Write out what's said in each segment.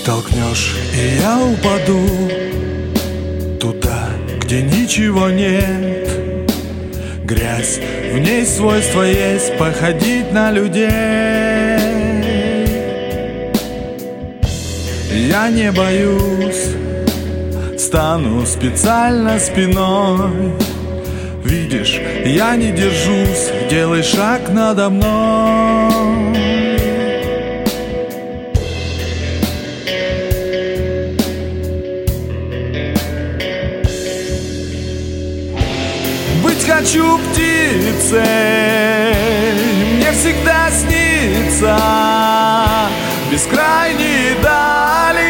Толкнешь, и я упаду туда, где ничего нет. Грязь, в ней свойство есть походить на людей. Я не боюсь, стану специально спиной. Видишь, я не держусь, делай шаг надо мной. Быть хочу птицей, мне всегда снится бескрайние дали.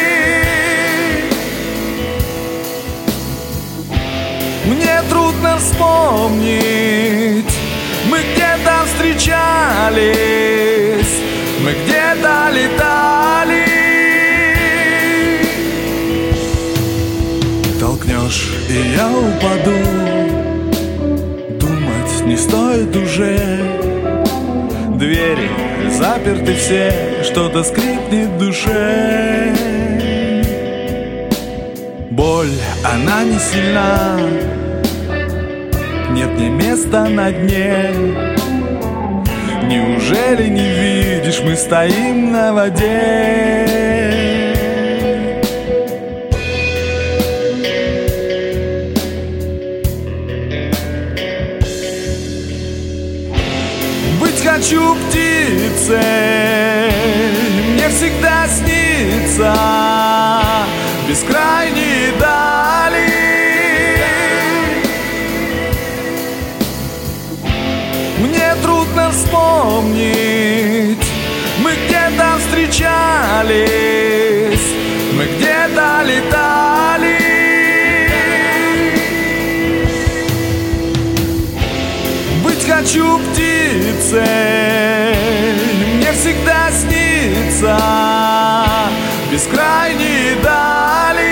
Мне трудно вспомнить, мы где-то встречались, мы где-то летали. Толкнешь, и я упаду, думать не стоит уже. Двери заперты все, что-то скрипнет в душе. Боль, она не сильна, нет мне места на дне. Неужели не видишь, мы стоим на воде? Быть хочу птицей, мне всегда снится бескрайние дали. Мне трудно вспомнить, мы где-то встречались, мы где-то летали. Быть хочу птицей, мне всегда снится бескрайние дали.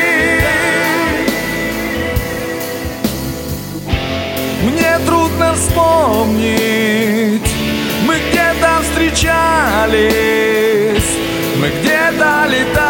Мне трудно вспомнить, мы где-то встречались, мы где-то летали.